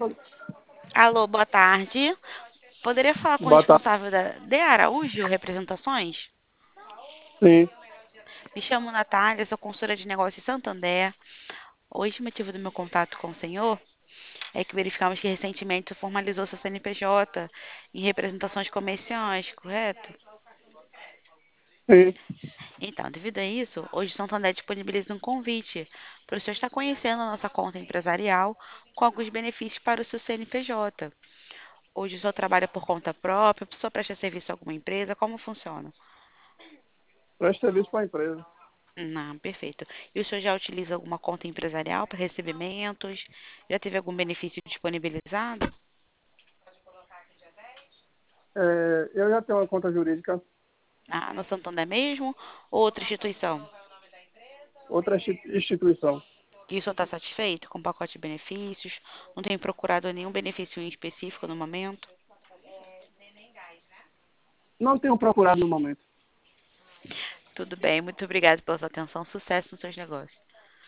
Alô, boa tarde. Poderia falar com o Boa tarde. responsável da De Araújo Representações? Sim, Me chamo Natália, sou consultora de negócios em Santander. Hoje, o motivo do meu contato com o senhor é que verificamos que recentemente você formalizou seu CNPJ em representações comerciais, correto? sim. Então, devido a isso, hoje o Santander disponibiliza um convite para o senhor estar conhecendo a nossa conta empresarial com alguns benefícios para o seu CNPJ. Hoje o senhor trabalha por conta própria, o senhor presta serviço a alguma empresa, como funciona? Presta serviço para a empresa. Não, perfeito. E o senhor já utiliza alguma conta empresarial para recebimentos? Já teve algum benefício disponibilizado? Eu já tenho uma conta jurídica, Ah, no Santander mesmo? Ou outra instituição? outra instituição. E o senhor está satisfeito com o pacote de benefícios? Não tem procurado nenhum benefício em específico no momento? Não tenho procurado no momento. Tudo bem, muito obrigada pela sua atenção. Sucesso nos seus negócios.